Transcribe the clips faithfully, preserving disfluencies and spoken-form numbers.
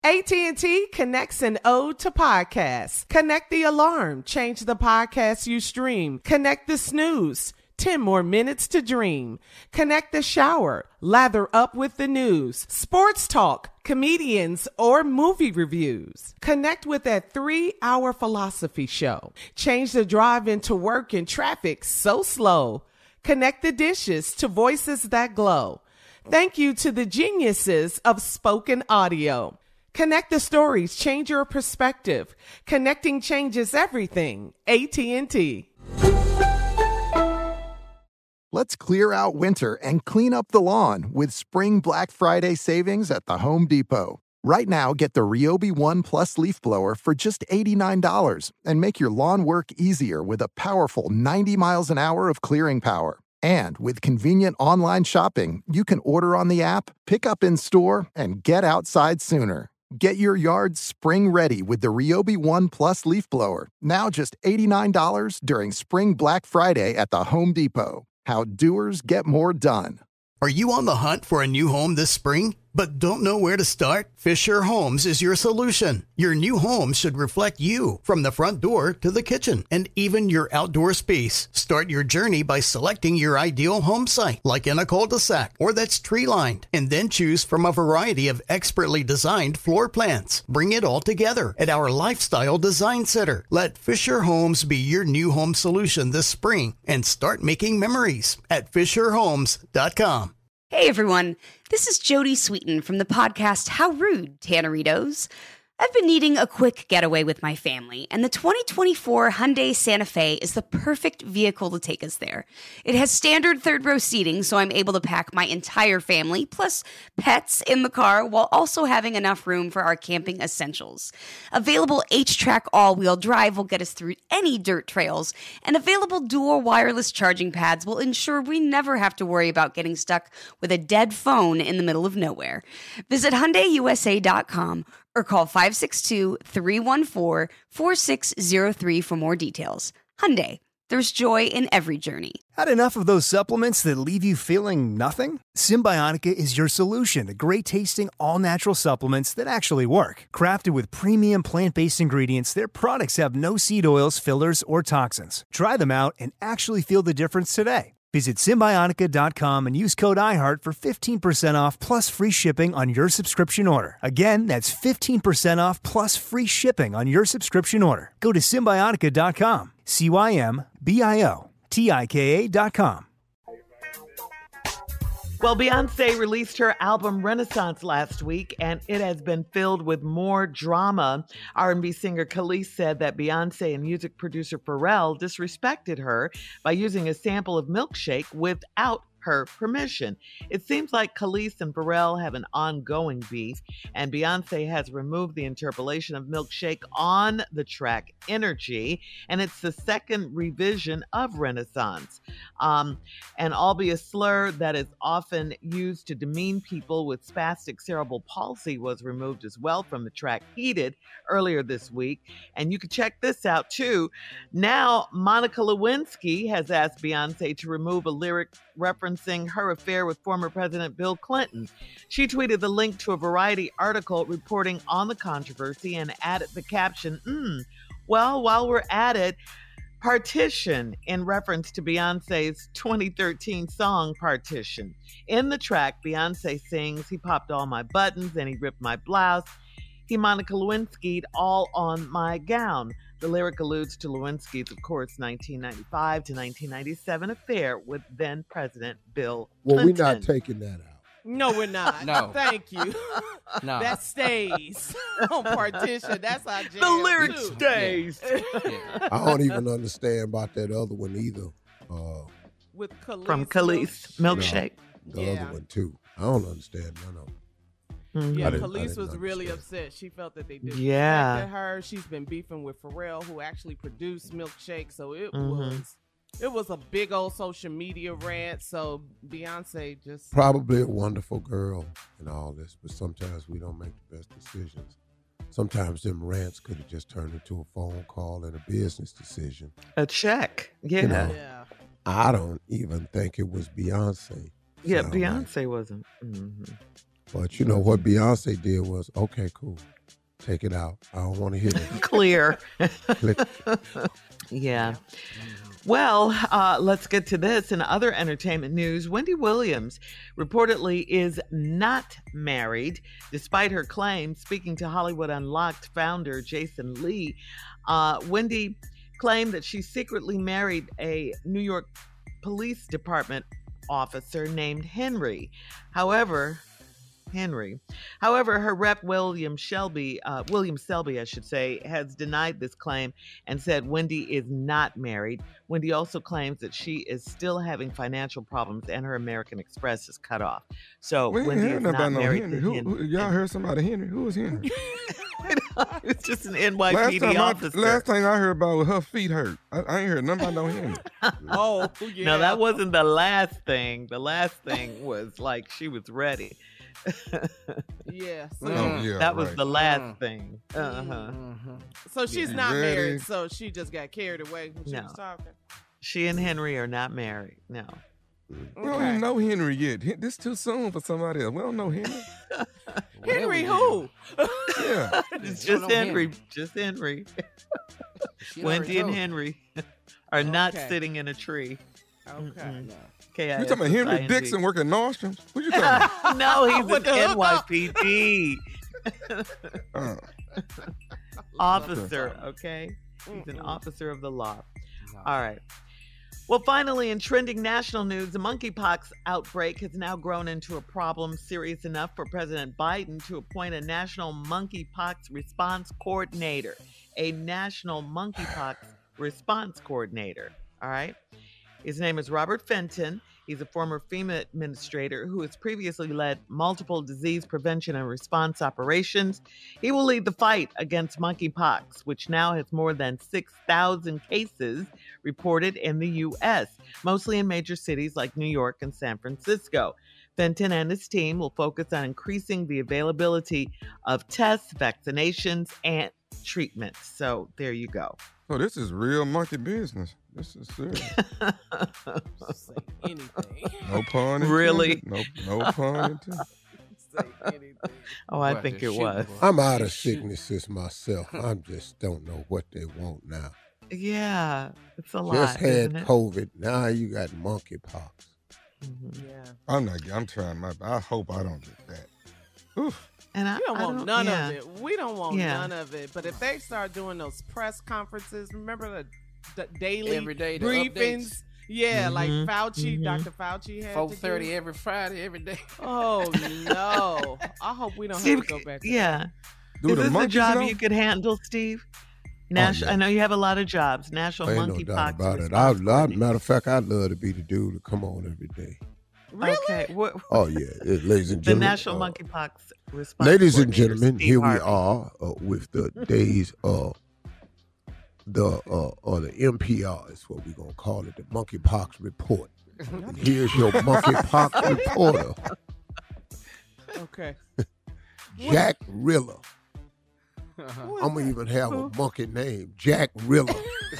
A T and T connects an ode to podcasts. Connect the alarm. Change the podcast you stream. Connect the snooze. ten more minutes to dream. Connect the shower. Lather up with the news. Sports talk, comedians, or movie reviews. Connect with that three-hour philosophy show. Change the drive into work in traffic so slow. Connect the dishes to voices that glow. Thank you to the geniuses of spoken audio. Connect the stories, change your perspective. Connecting changes everything. A T and T. Let's clear out winter and clean up the lawn with spring Black Friday savings at the Home Depot. Right now, get the Ryobi One Plus leaf blower for just eighty-nine dollars and make your lawn work easier with a powerful ninety miles an hour of clearing power. And with convenient online shopping, you can order on the app, pick up in store, and get outside sooner. Get your yard spring ready with the Ryobi One Plus leaf blower, now just eighty-nine dollars during Spring Black Friday at the Home Depot. How doers get more done. Are you on the hunt for a new home this spring, but don't know where to start? Fisher Homes is your solution. Your new home should reflect you, from the front door to the kitchen and even your outdoor space. Start your journey by selecting your ideal home site, like in a cul-de-sac or that's tree-lined, and then choose from a variety of expertly designed floor plans. Bring it all together at our Lifestyle Design Center. Let Fisher Homes be your new home solution this spring and start making memories at fisher homes dot com. Hey everyone, this is Jody Sweeten from the podcast How Rude, Tanneritos. I've been needing a quick getaway with my family, and the twenty twenty-four Hyundai Santa Fe is the perfect vehicle to take us there. It has standard third-row seating, so I'm able to pack my entire family, plus pets, in the car, while also having enough room for our camping essentials. Available H-Track all-wheel drive will get us through any dirt trails, and available dual wireless charging pads will ensure we never have to worry about getting stuck with a dead phone in the middle of nowhere. Visit Hyundai U S A dot com or call five six two, three one four, four six zero three for more details. Hyundai, there's joy in every journey. Had enough of those supplements that leave you feeling nothing? Symbiotica is your solution to great-tasting, all-natural supplements that actually work. Crafted with premium plant-based ingredients, their products have no seed oils, fillers, or toxins. Try them out and actually feel the difference today. Visit Symbiotica dot com and use code iHeart for fifteen percent off plus free shipping on your subscription order. Again, that's fifteen percent off plus free shipping on your subscription order. Go to Symbiotica dot com, C Y M B I O T I K A dot com. Well, Beyonce released her album Renaissance last week, and it has been filled with more drama. R and B singer Khalees said that Beyonce and music producer Pharrell disrespected her by using a sample of Milkshake without her permission. It seems like Khalees and Pharrell have an ongoing beef, and Beyonce has removed the interpolation of Milkshake on the track Energy, and it's the second revision of Renaissance. Um, and albeit a slur that is often used to demean people with spastic cerebral palsy was removed as well from the track Heated earlier this week. And you can check this out too. Now, Monica Lewinsky has asked Beyonce to remove a lyric referencing her affair with former President Bill Clinton. She tweeted the link to a Variety article reporting on the controversy and added the caption, mm, well, while we're at it, Partition, in reference to Beyonce's twenty thirteen song Partition. In the track, Beyonce sings, he popped all my buttons and he ripped my blouse. He Monica Lewinsky'd all on my gown. The lyric alludes to Lewinsky's, of course, nineteen ninety-five to nineteen ninety-seven affair with then-President Bill Well, Clinton. we're not taking that out. No, we're not. No. Thank you. No. That stays on Partition. That's our jam, The lyric too. stays. Yeah. I don't even understand about that other one either. Uh, With Khalees. From Khalees, Milkshake. the Yeah. other one too. I don't understand none of them. Mhm. Yeah, I didn't- I Khalees didn't was really understand. upset. She felt that they disrespected Yeah. her. She's been beefing with Pharrell, who actually produced Milkshake. So it Mhm. was it was a big old social media rant. So Beyonce just Probably a wonderful girl and all this, but sometimes we don't make the best decisions. Sometimes them rants could have just turned into a phone call and a business decision. A check. Yeah. You know. yeah. I don't even think it was Beyonce. Yeah, Sound like- Beyonce wasn't. Mhm. But you know what Beyonce did was, okay, cool. Take it out. I don't want to hear it. Clear. Click. Yeah. Well, uh, let's get to this. In other entertainment news, Wendy Williams reportedly is not married, despite her claim. Speaking to Hollywood Unlocked founder Jason Lee, uh, Wendy claimed that she secretly married a New York Police Department officer named Henry. However, Henry. However, her rep William Shelby, uh, William Selby, I should say, has denied this claim and said Wendy is not married. Wendy also claims that she is still having financial problems and her American Express is cut off. So We ain't Wendy heard is nothing not about no married Henry. to Who, Henry. who, y'all heard somebody Henry? Who was Henry? It's just an N Y P last, D time I, officer. last thing I heard about was her feet hurt. I, I ain't heard nothing about no Henry. Oh, yeah. No, that wasn't the last thing. The last thing was like she was ready. Yeah. So, Oh, yeah, that was right. the last Mm. thing. Uh-huh. so she's Yeah. not Ready. married, so she just got carried away when she No. was talking. She and Henry are not married. No. We don't even know Henry yet. Hen- This too soon for somebody else. We don't know Henry. Henry who? Yeah. It's don't just know Henry. Henry. Just Henry. She Wendy already and told. Henry are not Okay. sitting in a tree. Okay. Mm-mm. No. K I You S talking about S I Henry N G. Dixon working Nordstrom's? What you talking about? No, he's With an the N Y P D Uh, officer, okay? He's an Mm-mm. officer of the law. No. All right. Well, finally, in trending national news, the monkeypox outbreak has now grown into a problem serious enough for President Biden to appoint a national monkeypox response coordinator. A national monkeypox response coordinator. All right. His name is Robert Fenton. He's a former FEMA administrator who has previously led multiple disease prevention and response operations. He will lead the fight against monkeypox, which now has more than six thousand cases reported in the U S, mostly in major cities like New York and San Francisco. Fenton and his team will focus on increasing the availability of tests, vaccinations, and treatments. So there you go. oh, this is real monkey business. This is serious. Say anything. No pun intended. Really? No, no pun intended. Say anything. Oh, I What, think the it shoot was. was- I'm out of sicknesses myself. I just don't know what they want now. Yeah, it's a lot. Just had isn't it? COVID. Now you got monkeypox. Mhm. Yeah. I'm not. I'm trying my. I hope I don't get that. Oof. And I We don't I want none yeah. of it. We don't want Yeah. none of it. But if they start doing those press conferences, remember the, the daily Every day, the briefings? updates. Yeah, like Mhm. Fauci, Mhm. Doctor Fauci had Four to thirty do. every Friday, every day. Oh no! I hope we don't Steve, have to go back. To yeah. Do Is the this a monkeys job know? you could handle, Steve? National. yeah. I know you have a lot of jobs. National Ain't no monkeypox. doubt about it. response I, I, coordinator. matter of fact, I'd love to be the dude to come on every day. Really? Okay. What, Oh yeah, Uh, ladies and the gentlemen. National uh, monkeypox response. Ladies and coordinator, gentlemen, Steve here we Harvey. are uh, with the days of the uh, or the M P R is what we're gonna call it, the monkeypox report. And here's your monkeypox reporter, Okay. Jack Riller. Who is I'm gonna that? even have a monkey name, Jack Riller.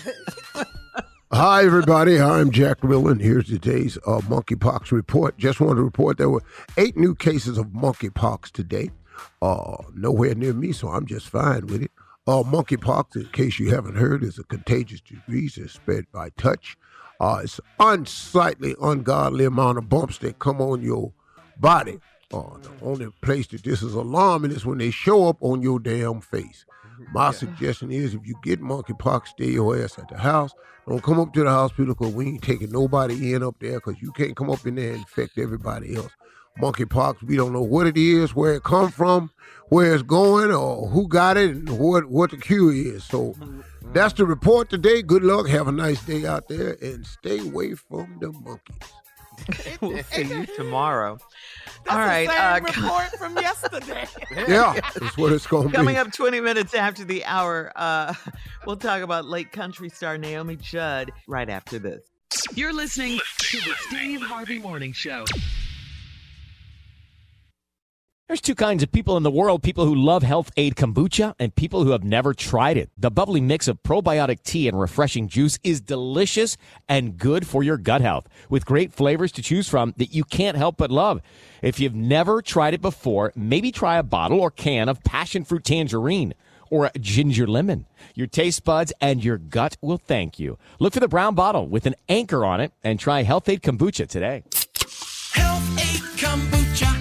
Hi, everybody. I'm Jack Riller, and here's today's uh, monkeypox report. Just wanted to report there were eight new cases of monkeypox today. Uh, nowhere near me, so I'm just fine with it. Uh, monkeypox, in case you haven't heard, is a contagious disease that's spread by touch. Uh, it's unsightly, ungodly amount of bumps that come on your body. Uh, the only place that this is alarming is when they show up on your damn face. My suggestion is if you get monkeypox, stay your ass at the house. Don't come up to the hospital because we ain't taking nobody in up there because you can't come up in there and infect everybody else. Monkeypox, we don't know what it is, where it come from, where it's going, or who got it, and what, what the cure is. So that's the report today. Good luck. Have a nice day out there, and stay away from the monkeys. We'll see you tomorrow. That's All right. the Uh, same report from yesterday. Yeah, that's what it's going to be. Coming up twenty minutes after the hour, uh, we'll talk about late country star Naomi Judd right after this. You're listening to the Steve Harvey Morning Show. There's two kinds of people in the world, people who love Health Aid Kombucha and people who have never tried it. The bubbly mix of probiotic tea and refreshing juice is delicious and good for your gut health, with great flavors to choose from that you can't help but love. If you've never tried it before, maybe try a bottle or can of passion fruit tangerine or a ginger lemon. Your taste buds and your gut will thank you. Look for the brown bottle with an anchor on it and try Health Aid Kombucha today. Health Aid Kombucha.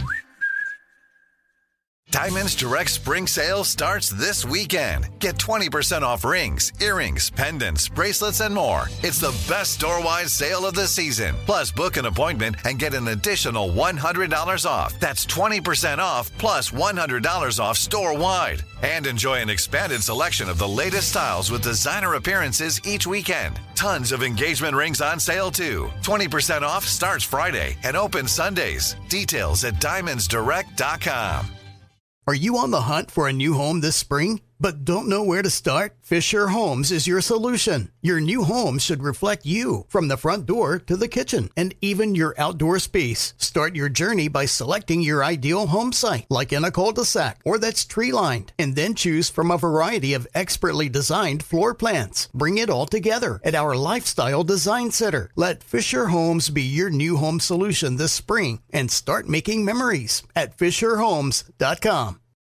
Diamonds Direct Spring Sale starts this weekend. Get twenty percent off rings, earrings, pendants, bracelets, and more. It's the best store-wide sale of the season. Plus, book an appointment and get an additional one hundred dollars off. That's twenty percent off plus one hundred dollars off store-wide. And enjoy an expanded selection of the latest styles with designer appearances each weekend. Tons of engagement rings on sale, too. twenty percent off starts Friday and opens Sundays. Details at diamonds direct dot com. Are you on the hunt for a new home this spring, but don't know where to start? Fisher Homes is your solution. Your new home should reflect you, from the front door to the kitchen, and even your outdoor space. Start your journey by selecting your ideal home site, like in a cul-de-sac or that's tree-lined, and then choose from a variety of expertly designed floor plans. Bring it all together at our Lifestyle Design Center. Let Fisher Homes be your new home solution this spring and start making memories at fisher homes dot com.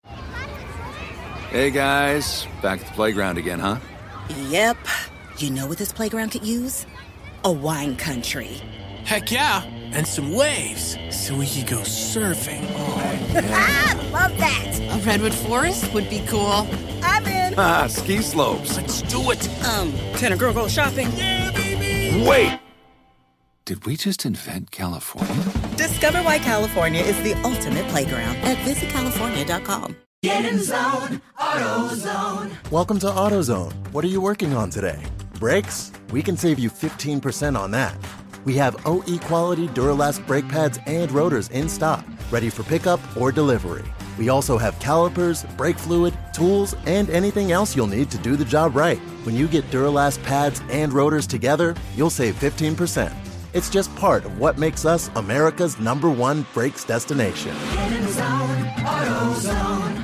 Hey guys, back at the playground again, huh? Yep. You know what this playground could use? A wine country. Heck yeah, and some waves so we could go surfing. Oh, yeah. Love that. A redwood forest would be cool. I'm in. Ah, ski slopes. Let's do it. Um, can a girl go shopping? Yeah, baby. Wait. Did we just invent California? Discover why California is the ultimate playground at visit california dot com. Get in zone, AutoZone. Welcome to AutoZone. What are you working on today? Brakes? We can save you fifteen percent on that. We have O E quality Duralast brake pads and rotors in stock, ready for pickup or delivery. We also have calipers, brake fluid, tools, and anything else you'll need to do the job right. When you get Duralast pads and rotors together, you'll save fifteen percent. It's just part of what makes us America's number one brakes destination. Get in zone, AutoZone.